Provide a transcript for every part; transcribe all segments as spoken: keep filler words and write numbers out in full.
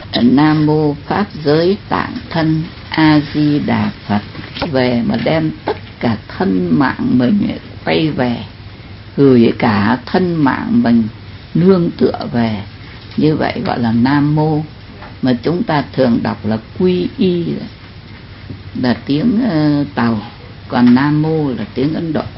Nam mô pháp giới tạng thân A Di Đà Phật, về mà đem tất cả thân mạng mình quay về, gửi cả thân mạng mình nương tựa về, như vậy gọi là Nam mô. Mà chúng ta thường đọc là quy y, là tiếng uh, Tàu, còn Nam mô là tiếng Ấn Độ.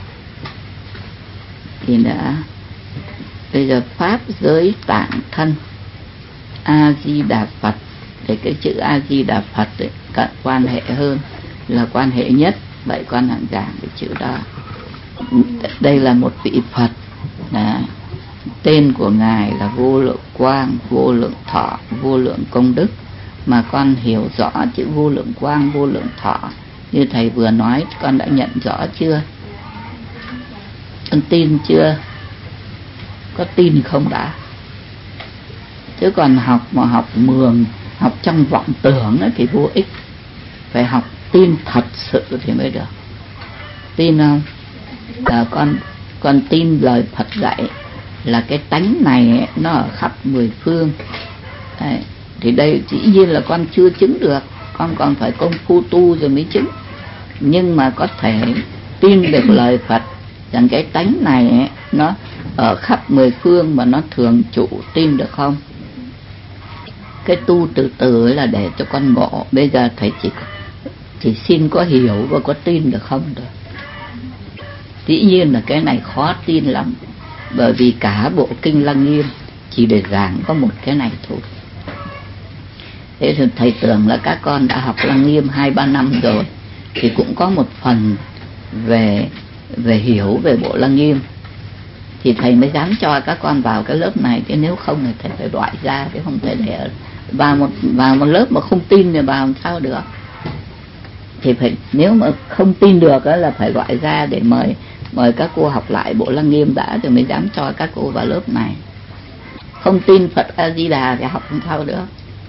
Thì đã bây giờ pháp giới tạng thân A Di Đà Phật, thì cái chữ A Di Đà Phật ấy, cận quan hệ hơn, là quan hệ nhất, vậy con hạng giảng cái chữ đó. Đây là một vị Phật, là tên của ngài là vô lượng quang, vô lượng thọ, vô lượng công đức. Mà con hiểu rõ chữ vô lượng quang, vô lượng thọ như thầy vừa nói, con đã nhận rõ chưa? Con tin chưa? Có tin không đã? Chứ còn học mà học mường, học trong vọng tưởng ấy thì vô ích. Phải học tin thật sự thì mới được. Tin không? Là con con tin lời Phật dạy là cái tánh này ấy, nó ở khắp mười phương. Đấy. Thì đây dĩ nhiên là con chưa chứng được, con còn phải công phu tu rồi mới chứng. Nhưng mà có thể tin được lời Phật rằng cái tánh này ấy, nó ở khắp mười phương mà nó thường trụ, tin được không? Cái tu từ từ ấy là để cho con ngộ. Bây giờ thầy chỉ chỉ xin có hiểu và có tin được không được. Dĩ nhiên là cái này khó tin lắm, bởi vì cả bộ kinh Lăng Nghiêm chỉ để giảng có một cái này thôi. Thế thì thầy tưởng là các con đã học Lăng Nghiêm hai ba năm rồi thì cũng có một phần về về hiểu về bộ Lăng Nghiêm, thì thầy mới dám cho các con vào cái lớp này. Chứ nếu không thì thầy phải loại ra, chứ không thể để vào một vào một lớp mà không tin thì vào làm sao được. Thì phải, nếu mà không tin được đó là phải loại ra để mời mời các cô học lại bộ Lăng Nghiêm đã, rồi mới dám cho các cô vào lớp này. Không tin Phật A Di Đà thì học không sao được.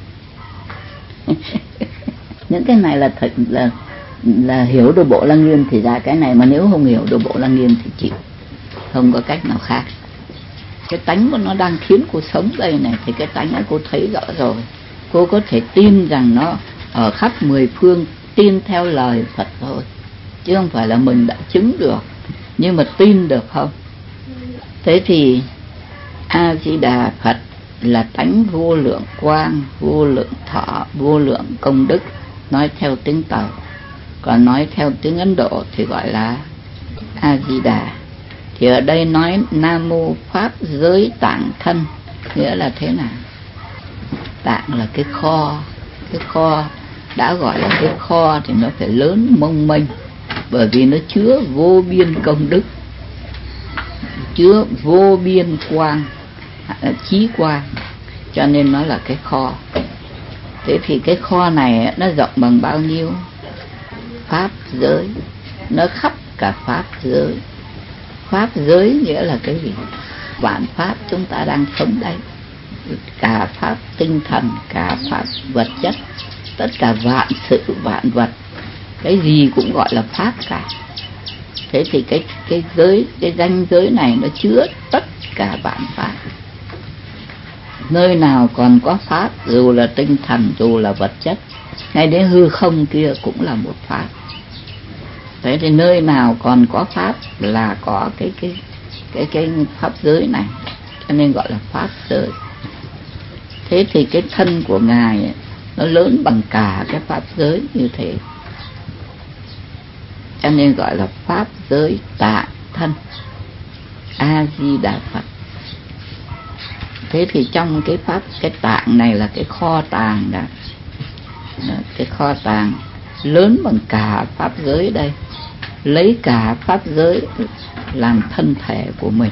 Những cái này là thật là là hiểu được bộ Lăng Nghiêm thì ra cái này, mà nếu không hiểu được bộ Lăng Nghiêm thì chịu, không có cách nào khác. Cái tánh của nó đang khiến cô sống đây này, thì cái tánh ấy cô thấy rõ rồi. Cô có thể tin rằng nó ở khắp mười phương, tin theo lời Phật thôi, chứ không phải là mình đã chứng được. Nhưng mà tin được không? Thế thì A Di Đà Phật là tánh vô lượng quang, vô lượng thọ, vô lượng công đức, nói theo tiếng Tàu. Còn nói theo tiếng Ấn Độ thì gọi là A Di Đà. Thì ở đây nói Nam mô pháp giới tạng thân, nghĩa là thế nào? Tạng là cái kho, cái kho đã gọi là cái kho thì nó phải lớn mông mênh, bởi vì nó chứa vô biên công đức, chứa vô biên quang, trí quang, cho nên nó là cái kho. Thế thì cái kho này nó rộng bằng bao nhiêu? Pháp giới, nó khắp cả pháp giới. Pháp giới nghĩa là cái gì? Vạn pháp chúng ta đang sống đây, cả pháp tinh thần, cả pháp vật chất, tất cả vạn sự vạn vật, cái gì cũng gọi là pháp cả. Thế thì cái cái giới, cái danh giới này nó chứa tất cả vạn pháp. Nơi nào còn có pháp, dù là tinh thần, dù là vật chất, ngay đến hư không kia cũng là một pháp. Thế thì nơi nào còn có pháp là có cái cái cái cái pháp giới này, cho nên gọi là pháp giới. Thế thì cái thân của ngài ấy, nó lớn bằng cả cái pháp giới như thế, cho nên gọi là pháp giới tạng thân A Di Đà Phật. Thế thì trong cái pháp, cái tạng này là cái kho tàng đó, cái kho tàng lớn bằng cả pháp giới đây, lấy cả pháp giới làm thân thể của mình.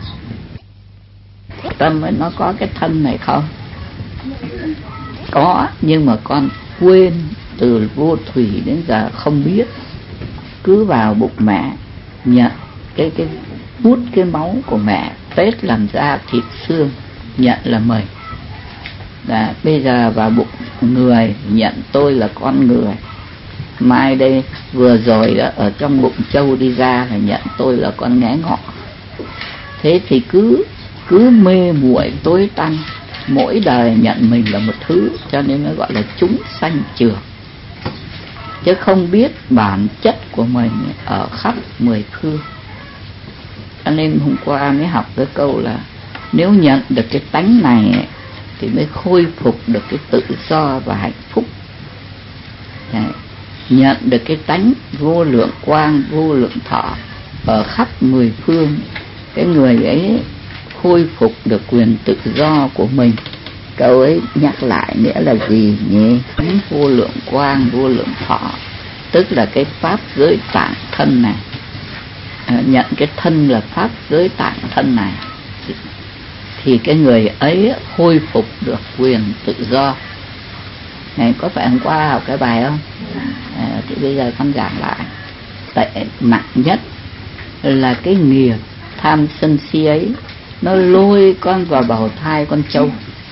Tâm ấy nó có cái thân này không? Có, nhưng mà con quên, từ vô thủy đến giờ không biết. Cứ vào bụng mẹ nhận cái cái hút cái máu của mẹ, tết làm ra thịt xương, nhận là mình. Đã, bây giờ vào bụng người nhận tôi là con người. Mai đây vừa rồi đó, ở trong bụng trâu đi ra là nhận tôi là con nghé ngọ. Thế thì cứ cứ mê muội tối tăm, mỗi đời nhận mình là một thứ, cho nên nó gọi là chúng sanh trường, chứ không biết bản chất của mình ở khắp mười phương. Cho nên hôm qua mới học cái câu là nếu nhận được cái tánh này thì mới khôi phục được cái tự do và hạnh phúc. Đấy. Nhận được cái tánh vô lượng quang, vô lượng thọ ở khắp mười phương, cái người ấy khôi phục được quyền tự do của mình. Câu ấy nhắc lại nghĩa là gì nhỉ? Tánh vô lượng quang, vô lượng thọ, tức là cái pháp giới tạng thân này. À, nhận cái thân là pháp giới tạng thân này thì, thì cái người ấy khôi phục được quyền tự do. Này, có phải hôm qua học cái bài không? À, thì bây giờ con giảng lại. Tệ nặng nhất là cái nghiệp tham sân si ấy, nó lôi con vào bào thai con trâu.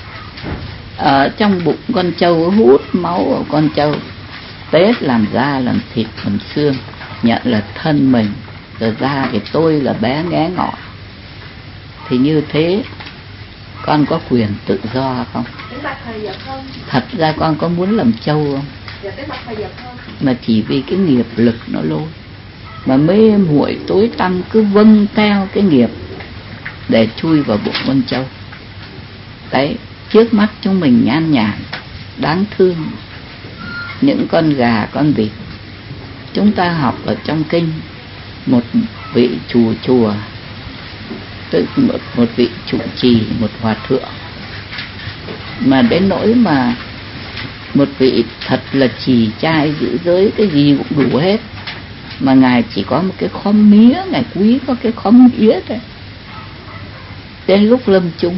Ở trong bụng con trâu hút máu của con trâu, tết làm da, làm thịt, làm xương, nhận là thân mình, rồi ra thì tôi là bé nghé ngọ. Thì như thế con có quyền tự do không? Thật ra con có muốn làm trâu không? Mà chỉ vì cái nghiệp lực nó lôi, mà mê muội tối tăm cứ vâng theo cái nghiệp để chui vào bụng con trâu. Đấy, trước mắt chúng mình nhan nhản, đáng thương, những con gà, con vịt. Chúng ta học ở trong kinh, một vị chủ chùa, tức một, một vị trụ trì, một hòa thượng, mà đến nỗi mà một vị thật là trì trai giữ giới, cái gì cũng đủ hết, mà ngài chỉ có một cái khóm mía, ngài quý có cái khóm mía thôi. Đến lúc lâm chung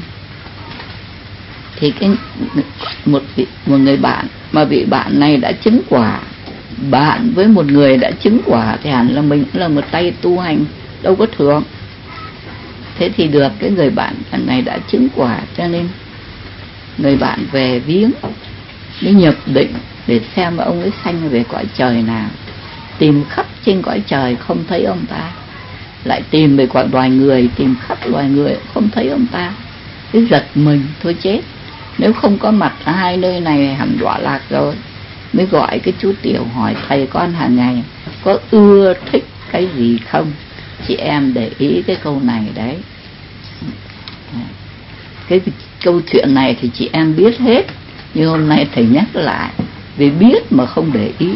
thì cái một vị, một người bạn, mà vị bạn này đã chứng quả. Bạn với một người đã chứng quả thì hẳn là mình cũng là một tay tu hành, đâu có thường. Thế thì được cái người bạn này đã chứng quả, cho nên người bạn về viếng, mới nhập định để xem ông ấy sanh về cõi trời nào. Tìm khắp trên cõi trời không thấy ông ta, lại tìm về cõi loài người, tìm khắp loài người không thấy ông ta. Cái giật mình thôi chết, nếu không có mặt ở hai nơi này hẳn đọa lạc rồi. Mới gọi cái chú Tiểu hỏi thầy con hàng ngày có ưa thích cái gì không? Chị em để ý cái câu này đấy. Cái câu chuyện này thì chị em biết hết, nhưng hôm nay thầy nhắc lại vì biết mà không để ý.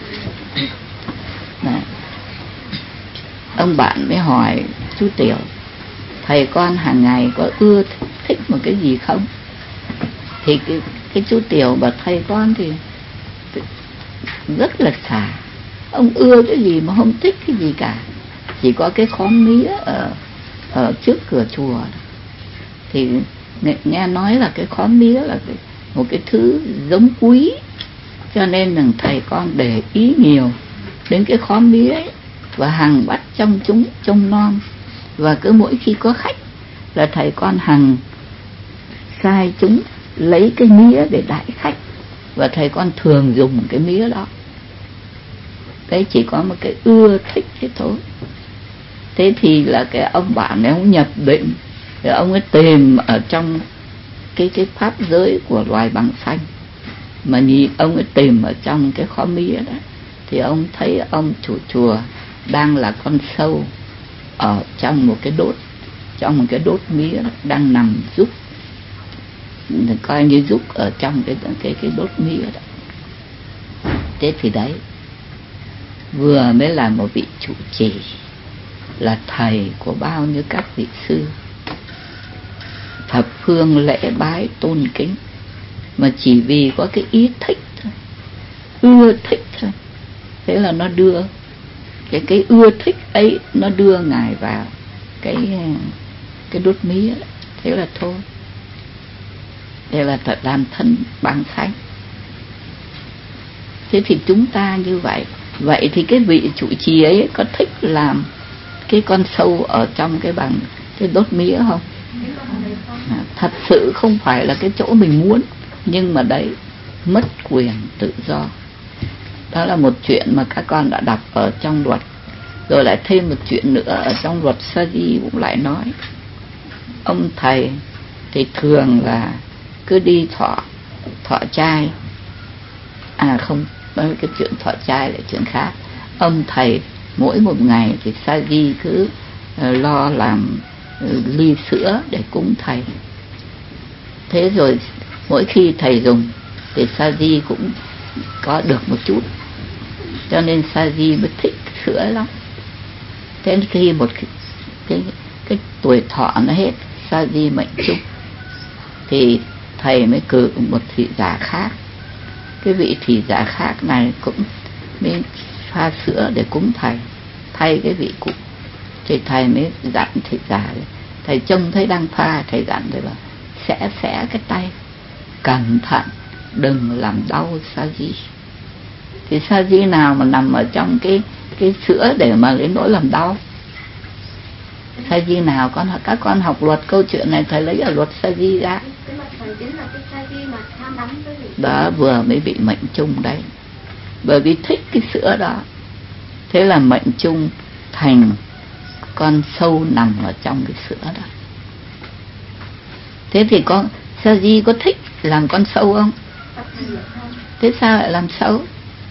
Này, ông bạn mới hỏi chú Tiểu, thầy con hàng ngày có ưa thích, thích một cái gì không? Thì cái, cái chú Tiểu bảo thầy con thì rất là xả, ông ưa cái gì mà không thích cái gì cả. Chỉ có cái khóm mía ở, ở trước cửa chùa. Thì nghe, nghe nói là cái khóm mía là cái, một cái thứ giống quý, cho nên là thầy con để ý nhiều đến cái khóm mía ấy, và hằng bắt trong chúng trông nom. Và cứ mỗi khi có khách là thầy con hằng sai chúng lấy cái mía để đãi khách, và thầy con thường dùng cái mía đó. Đấy, chỉ có một cái ưa thích thế thôi. Thế thì là cái ông bạn này ông nhập định, rồi ông ấy tìm ở trong cái cái pháp giới của loài bằng xanh, mà nhìn ông ấy tìm ở trong cái khóm mía đó, thì ông thấy ông chủ chùa đang là con sâu ở trong một cái đốt, trong một cái đốt mía đó, đang nằm rúc, coi như rúc ở trong cái cái cái đốt mía đó. Thế thì đấy, vừa mới là một vị trụ trì, là thầy của bao nhiêu các vị sư, thập phương lễ bái tôn kính, mà chỉ vì có cái ý thích thôi, ưa thích thôi. Thế là nó đưa cái cái ưa thích ấy, nó đưa ngài vào cái cái đốt mía đó. Thế là thôi. Thế là thật làm thân bằng thánh. Thế thì chúng ta như vậy. Vậy thì cái vị trụ trì ấy có thích làm cái con sâu ở trong cái bằng cái đốt mía không? À, thật sự không phải là cái chỗ mình muốn, nhưng mà đấy, mất quyền tự do. Đó là một chuyện mà các con đã đọc ở trong luật. Rồi lại thêm một chuyện nữa ở trong luật Sa Di cũng lại nói. Ông thầy thì thường là cứ đi thọ thọ trai. À không, cái chuyện thọ trai là chuyện khác. Ông thầy mỗi một ngày thì sa di cứ uh, lo làm uh, ly sữa để cúng thầy. Thế rồi mỗi khi thầy dùng thì sa di cũng có được một chút, cho nên sa di mới thích sữa lắm. Thế khi một cái, cái, cái tuổi thọ nó hết, sa di mệnh chung, thì thầy mới cử một thị giả khác. Cái vị thị giả khác này cũng mới pha sữa để cúng thầy, thay cái vị cũ. Thì thầy mới dặn thị giả, thầy trông thấy đang pha, thầy dặn rồi bảo sẽ xẻ cái tay, cẩn thận đừng làm đau sa di. Thì sa di nào mà nằm ở trong cái cái sữa để mà đến nỗi làm đau? Sa di nào? Con các con học luật, câu chuyện này thầy lấy ở luật sa di ra. Đó vừa mới bị mệnh chung đấy, bởi vì thích cái sữa đó. Thế là mệnh chung thành con sâu nằm ở trong cái sữa đó. Thế thì con sa di có thích làm con sâu không? Thế sao lại làm sâu?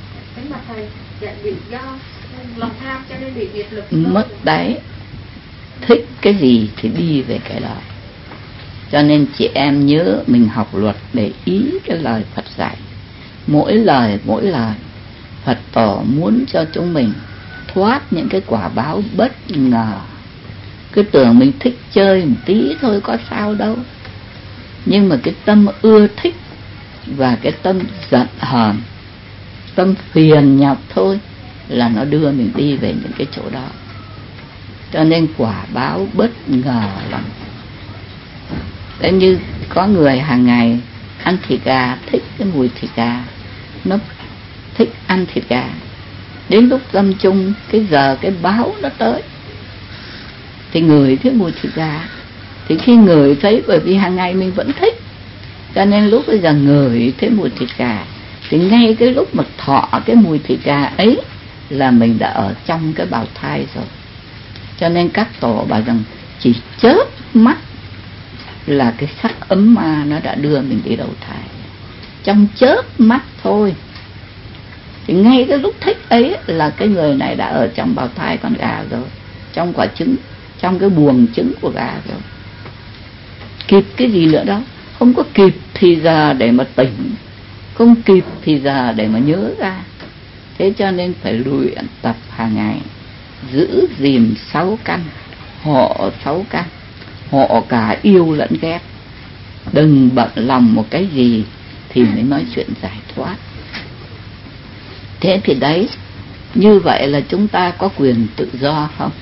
Mất đấy. Thích cái gì thì đi về cái đó. Cho nên chị em nhớ mình học luật để ý cái lời Phật dạy. Mỗi lời mỗi lời Phật tổ muốn cho chúng mình thoát những cái quả báo bất ngờ. Cứ tưởng mình thích chơi một tí thôi có sao đâu, nhưng mà cái tâm ưa thích và cái tâm giận hờn, tâm phiền nhọc thôi là nó đưa mình đi về những cái chỗ đó. Cho nên quả báo bất ngờ lắm. Đấy, như có người hàng ngày ăn thịt gà, thích cái mùi thịt gà, nó thích ăn thịt gà. Đến lúc lâm chung, cái giờ cái báo nó tới thì ngửi thấy mùi thịt gà. Thì khi ngửi thấy, bởi vì hàng ngày mình vẫn thích, cho nên lúc bây giờ ngửi thấy mùi thịt gà, thì ngay cái lúc mà thọ cái mùi thịt gà ấy là mình đã ở trong cái bào thai rồi. Cho nên các tổ bảo rằng chỉ chớp mắt là cái sắc ấm ma nó đã đưa mình đi đầu thai. Trong chớp mắt thôi, thì ngay cái lúc thích ấy là cái người này đã ở trong bào thai con gà rồi, trong quả trứng, trong cái buồng trứng của gà rồi. Kịp cái gì nữa đâu. Không có kịp thì giờ để mà tỉnh, không kịp thì giờ để mà nhớ ra. Thế cho nên phải luyện tập hàng ngày, giữ gìn sáu căn, hộ sáu căn, hộ cả yêu lẫn ghét. Đừng bận lòng một cái gì thì mới nói chuyện giải thoát. Thế thì đấy, như vậy là chúng ta có quyền tự do không?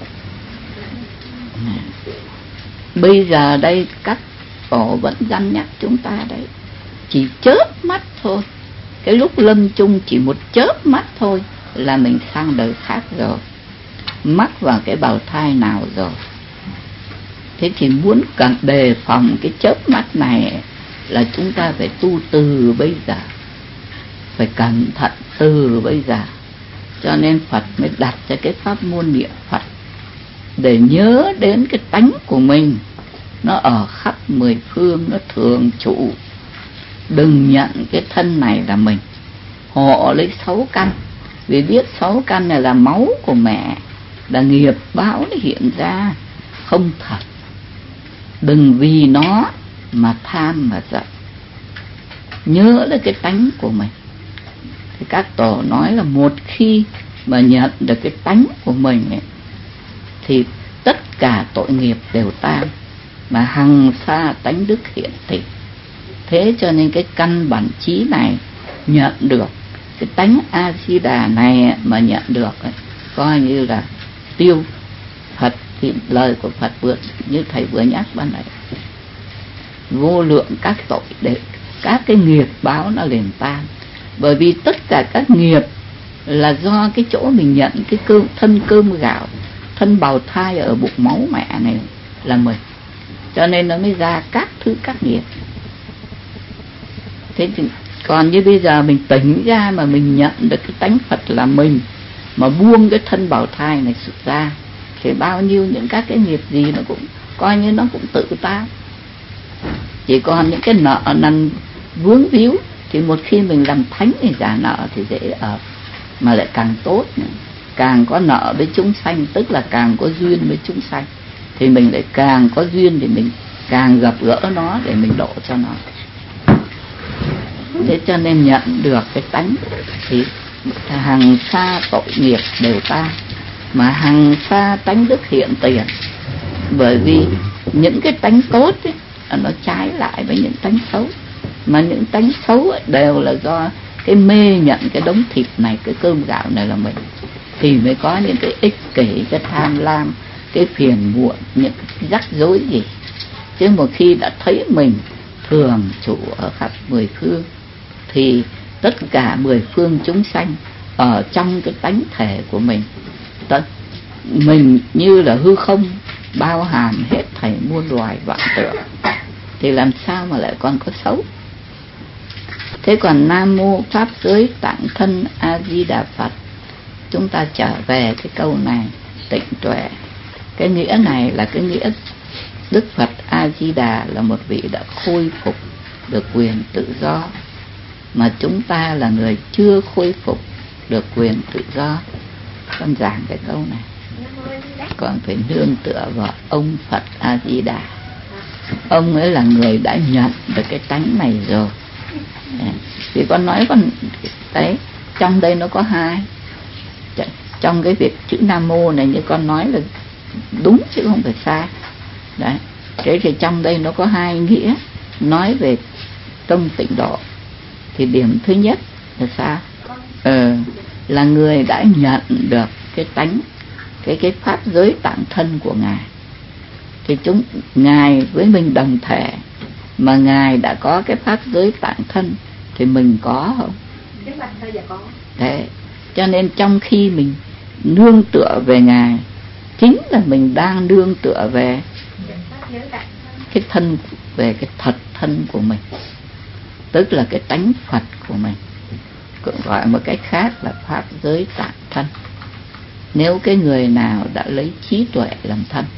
Bây giờ đây các tổ vẫn dăn nhắc chúng ta đấy, chỉ chớp mắt thôi, cái lúc lâm chung chỉ một chớp mắt thôi là mình sang đời khác rồi, mắc vào cái bào thai nào rồi. Thế thì muốn cần đề phòng cái chớp mắt này là chúng ta phải tu từ bây giờ, phải cẩn thận từ bây giờ. Cho nên Phật mới đặt cho cái pháp môn niệm Phật để nhớ đến cái tánh của mình, nó ở khắp mười phương, nó thường trụ. Đừng nhận cái thân này là mình. Hộ lấy sáu căn, vì biết sáu căn này là máu của mẹ, là nghiệp báo nó hiện ra, không thật. Đừng vì nó mà tham mà giận. Nhớ lấy cái tánh của mình. Thì các tổ nói là một khi mà nhận được cái tánh của mình ấy, thì tất cả tội nghiệp đều tan, mà hằng xa tánh đức hiện tịch. Thế cho nên cái căn bản trí này nhận được, cái tánh A-di-đà này mà nhận được ấy, coi như là tiêu Phật. Thì lời của Phật vừa như thầy vừa nhắc ban nãy, vô lượng các tội để các cái nghiệp báo nó liền tan. Bởi vì tất cả các nghiệp là do cái chỗ mình nhận cái cơm, thân cơm gạo, thân bào thai ở bụng máu mẹ này là mình, cho nên nó mới ra các thứ các nghiệp. Thế thì còn như bây giờ mình tỉnh ra mà mình nhận được cái tánh Phật là mình, mà buông cái thân bào thai này xuất ra, thì bao nhiêu những các cái nghiệp gì nó cũng coi như nó cũng tự tan. Chỉ còn những cái nợ nần vướng víu thì một khi mình làm thánh thì trả nợ thì dễ ở, mà lại càng tốt nữa. Càng có nợ với chúng sanh, tức là càng có duyên với chúng sanh, thì mình lại càng có duyên, thì mình càng gặp gỡ nó để mình độ cho nó. Thế cho nên nhận được cái tánh thì hằng xa tội nghiệp đều tan, mà hằng xa tánh đức hiện tiền. Bởi vì những cái tánh tốt ấy, nó trái lại với những tánh xấu, mà những tánh xấu ấy đều là do cái mê nhận cái đống thịt này, cái cơm gạo này là mình, thì mới có những cái ích kỷ, cái tham lam, cái phiền muộn, những cái rắc rối gì. Chứ một khi đã thấy mình thường trụ ở khắp mười phương, thì tất cả mười phương chúng sanh ở trong cái tánh thể của mình, tất mình như là hư không, bao hàm hết thảy muôn loài vạn tượng, thì làm sao mà lại còn có xấu. Thế còn Nam Mô Pháp Giới Tạng Thân A Di Đà Phật, chúng ta trở về cái câu này tịnh tuệ. Cái nghĩa này là cái nghĩa Đức Phật A Di Đà là một vị đã khôi phục được quyền tự do, mà chúng ta là người chưa khôi phục được quyền tự do. Con giảng cái câu này, còn phải nương tựa vào ông Phật A Di Đà. Ông ấy là người đã nhận được cái tánh này rồi. Thì con nói con đấy, trong đây nó có hai, trong cái việc chữ Nam Mô này như con nói là đúng chứ không phải sai đấy. Thế thì trong đây nó có hai nghĩa nói về tâm tịnh độ. Thì điểm thứ nhất là sao? Ờ, là người đã nhận được cái tánh, cái cái pháp giới tạng thân của Ngài. Thì chúng Ngài với mình đồng thể, mà Ngài đã có cái pháp giới tạng thân thì mình có không? Đấy, cho nên trong khi mình nương tựa về Ngài, chính là mình đang nương tựa về cái thân, về cái thật thân của mình, tức là cái tánh Phật của mình, cũng gọi một cách khác là pháp giới tạng thân. Nếu cái người nào đã lấy trí tuệ làm thân